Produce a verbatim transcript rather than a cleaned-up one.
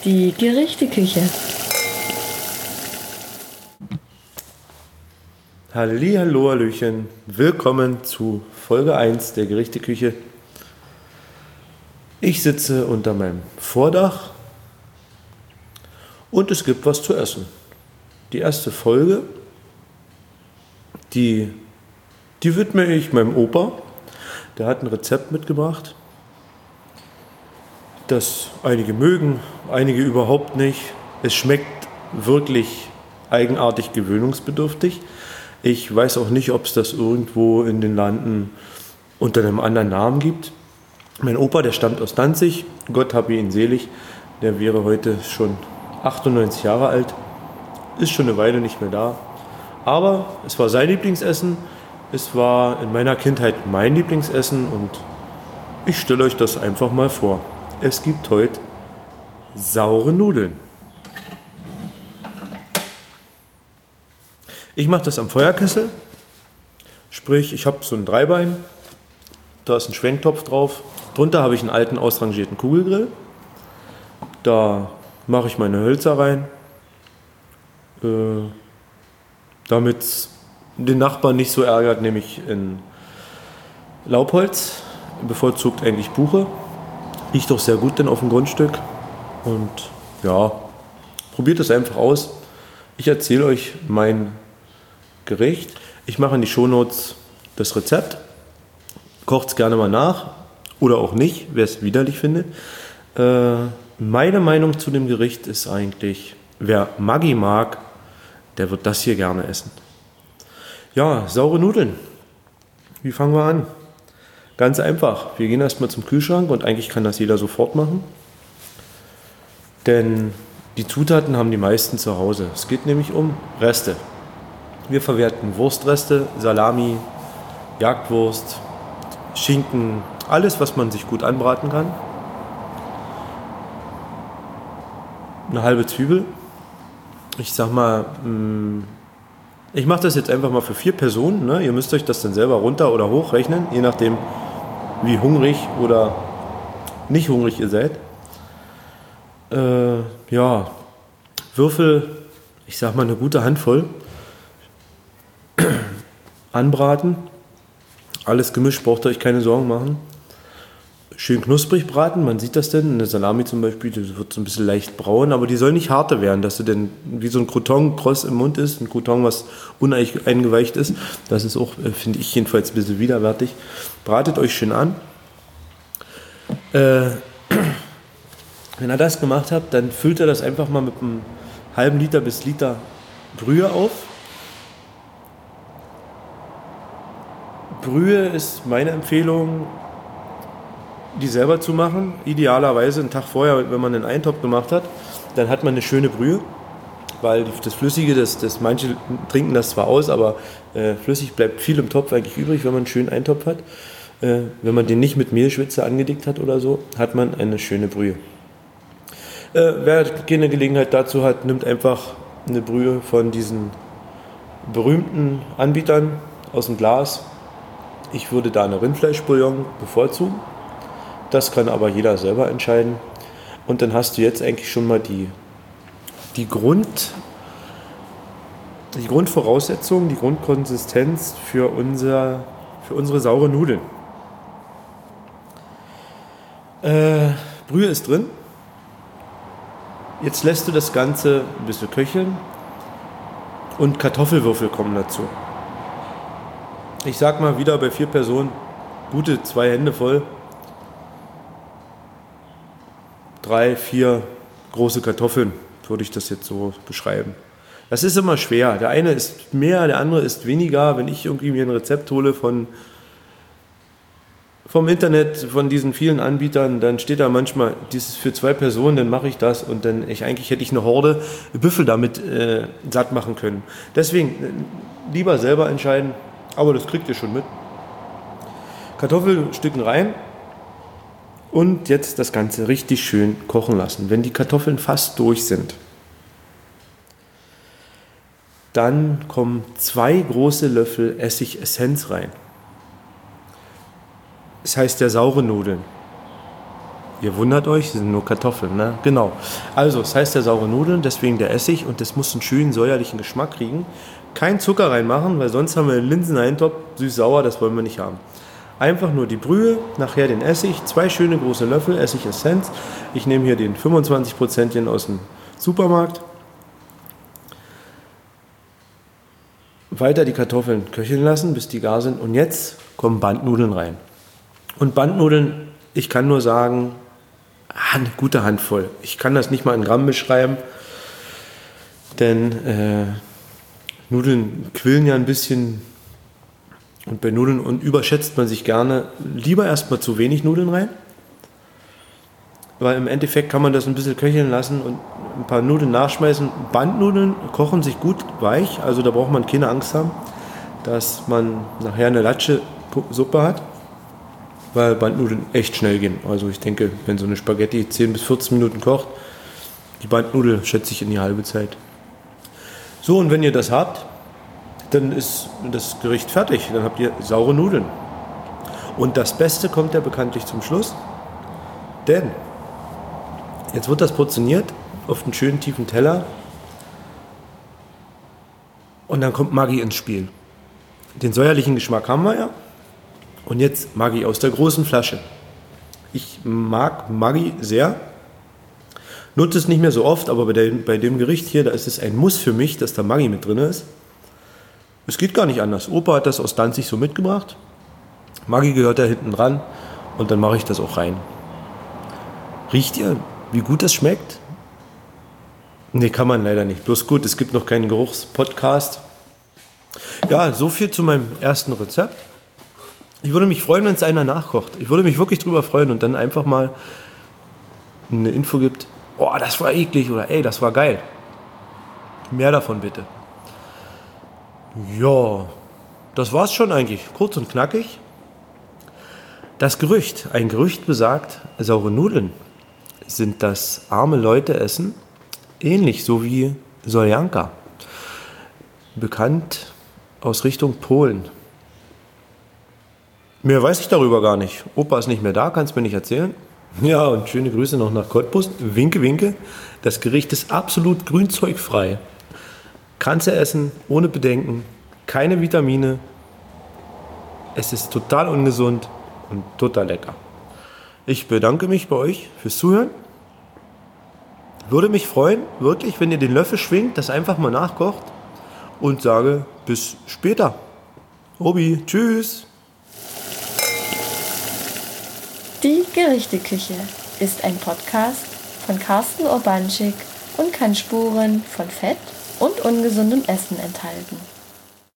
Die Gerichteküche. Halli, hallo, hallöchen. Willkommen zu Folge eins der Gerichteküche. Ich sitze unter meinem Vordach und es gibt was zu essen. Die erste Folge, die, die widme ich meinem Opa. Der hat ein Rezept mitgebracht, das einige mögen, einige überhaupt nicht. Es schmeckt wirklich eigenartig gewöhnungsbedürftig. Ich weiß auch nicht, ob es das irgendwo in den Landen unter einem anderen Namen gibt. Mein Opa, der stammt aus Danzig, Gott habe ihn selig, der wäre heute schon achtundneunzig Jahre alt, ist schon eine Weile nicht mehr da. Aber es war sein Lieblingsessen, es war in meiner Kindheit mein Lieblingsessen und ich stelle euch das einfach mal vor. Es gibt heute saure Nudeln. Ich mache das am Feuerkessel, sprich ich habe so ein Dreibein, da ist ein Schwenktopf drauf, drunter habe ich einen alten ausrangierten Kugelgrill, da mache ich meine Hölzer rein, äh, damit es den Nachbarn nicht so ärgert, nehme ich in Laubholz, bevorzugt eigentlich Buche, riecht doch sehr gut denn auf dem Grundstück und ja, probiert es einfach aus. Ich erzähle euch mein Gericht. Ich mache in die Shownotes das Rezept. Kocht es gerne mal nach oder auch nicht, wer es widerlich findet. Äh, meine Meinung zu dem Gericht ist eigentlich, wer Maggi mag, der wird das hier gerne essen. Ja, saure Nudeln. Wie fangen wir an? Ganz einfach. Wir gehen erstmal zum Kühlschrank und eigentlich kann das jeder sofort machen. Denn die Zutaten haben die meisten zu Hause. Es geht nämlich um Reste. Wir verwerten Wurstreste, Salami, Jagdwurst, Schinken, alles, was man sich gut anbraten kann. Eine halbe Zwiebel. Ich sag mal, ich mache das jetzt einfach mal für vier Personen. Ne? Ihr müsst euch das dann selber runter oder hoch rechnen, je nachdem, wie hungrig oder nicht hungrig ihr seid. Äh, ja, Würfel, ich sag mal eine gute Handvoll. Anbraten. Alles gemischt, braucht ihr euch keine Sorgen machen. Schön knusprig braten, man sieht das denn. Eine Salami zum Beispiel, die wird so ein bisschen leicht braun, aber die soll nicht harte werden, dass sie denn wie so ein Crouton kross im Mund ist. Ein Crouton, was uneingeweicht ist. Das ist auch, finde ich jedenfalls, ein bisschen widerwärtig. Bratet euch schön an. Äh, wenn ihr das gemacht habt, dann füllt ihr das einfach mal mit einem halben Liter bis Liter Brühe auf. Brühe ist meine Empfehlung, die selber zu machen. Idealerweise einen Tag vorher, wenn man einen Eintopf gemacht hat, dann hat man eine schöne Brühe, weil das Flüssige, das, das manche trinken das zwar aus, aber äh, flüssig bleibt viel im Topf eigentlich übrig, wenn man einen schönen Eintopf hat. Äh, wenn man den nicht mit Mehlschwitze angedickt hat oder so, hat man eine schöne Brühe. Äh, wer keine Gelegenheit dazu hat, nimmt einfach eine Brühe von diesen berühmten Anbietern aus dem Glas. Ich würde da eine Rindfleischbouillon bevorzugen. Das kann aber jeder selber entscheiden. Und dann hast du jetzt eigentlich schon mal die, die, Grund, die Grundvoraussetzungen, die Grundkonsistenz für, unser, für unsere saure Nudeln. Äh, Brühe ist drin. Jetzt lässt du das Ganze ein bisschen köcheln und Kartoffelwürfel kommen dazu. Ich sag mal wieder bei vier Personen, gute zwei Hände voll. Drei, vier große Kartoffeln, würde ich das jetzt so beschreiben. Das ist immer schwer. Der eine ist mehr, der andere ist weniger. Wenn ich irgendwie mir ein Rezept hole von, vom Internet, von diesen vielen Anbietern, dann steht da manchmal, dieses für zwei Personen, dann mache ich das und dann, ich, eigentlich hätte ich eine Horde Büffel damit äh, satt machen können. Deswegen äh, lieber selber entscheiden. Aber das kriegt ihr schon mit. Kartoffelstücken rein und jetzt das Ganze richtig schön kochen lassen. Wenn die Kartoffeln fast durch sind, dann kommen zwei große Löffel Essigessenz rein. Das heißt der saure Nudeln. Ihr wundert euch, das sind nur Kartoffeln, ne? Genau. Also, das heißt ja saure Nudeln, deswegen der Essig und das muss einen schönen säuerlichen Geschmack kriegen. Kein Zucker reinmachen, weil sonst haben wir einen Linseneintopf, süß-sauer, das wollen wir nicht haben. Einfach nur die Brühe, nachher den Essig, zwei schöne große Löffel Essigessenz. Ich nehme hier den fünfundzwanzig Prozent aus dem Supermarkt. Weiter die Kartoffeln köcheln lassen, bis die gar sind. Und jetzt kommen Bandnudeln rein. Und Bandnudeln, ich kann nur sagen, eine gute Handvoll. Ich kann das nicht mal in Gramm beschreiben, denn äh, Nudeln quillen ja ein bisschen und bei Nudeln und überschätzt man sich gerne. Lieber erstmal zu wenig Nudeln rein, weil im Endeffekt kann man das ein bisschen köcheln lassen und ein paar Nudeln nachschmeißen. Bandnudeln kochen sich gut weich, also da braucht man keine Angst haben, dass man nachher eine Latsche-Suppe hat. Weil Bandnudeln echt schnell gehen. Also ich denke, wenn so eine Spaghetti zehn bis vierzehn Minuten kocht, die Bandnudel schätze ich in die halbe Zeit. So, und wenn ihr das habt, dann ist das Gericht fertig. Dann habt ihr saure Nudeln. Und das Beste kommt ja bekanntlich zum Schluss. Denn jetzt wird das portioniert auf einen schönen tiefen Teller. Und dann kommt Maggi ins Spiel. Den säuerlichen Geschmack haben wir ja. Und jetzt Maggi aus der großen Flasche. Ich mag Maggi sehr. Nutze es nicht mehr so oft, aber bei dem, bei dem Gericht hier, da ist es ein Muss für mich, dass da Maggi mit drin ist. Es geht gar nicht anders. Opa hat das aus Danzig so mitgebracht. Maggi gehört da hinten dran und dann mache ich das auch rein. Riecht ihr, wie gut das schmeckt? Nee, kann man leider nicht. Bloß gut, es gibt noch keinen Geruchspodcast. Ja, so viel zu meinem ersten Rezept. Ich würde mich freuen, wenn es einer nachkocht. Ich würde mich wirklich drüber freuen und dann einfach mal eine Info gibt, oh, das war eklig oder ey, das war geil. Mehr davon bitte. Ja, das war's schon eigentlich. Kurz und knackig. Das Gerücht, ein Gerücht besagt, saure Nudeln sind das arme Leute essen, ähnlich so wie Soljanka. Bekannt aus Richtung Polen. Mehr weiß ich darüber gar nicht. Opa ist nicht mehr da, kannst mir nicht erzählen. Ja, und schöne Grüße noch nach Cottbus. Winke, winke. Das Gericht ist absolut grünzeugfrei. Kannst du essen, ohne Bedenken. Keine Vitamine. Es ist total ungesund und total lecker. Ich bedanke mich bei euch fürs Zuhören. Würde mich freuen, wirklich, wenn ihr den Löffel schwingt, das einfach mal nachkocht und sage bis später. Obi, tschüss. Die Gerichteküche ist ein Podcast von Carsten Urbanschik und kann Spuren von Fett und ungesundem Essen enthalten.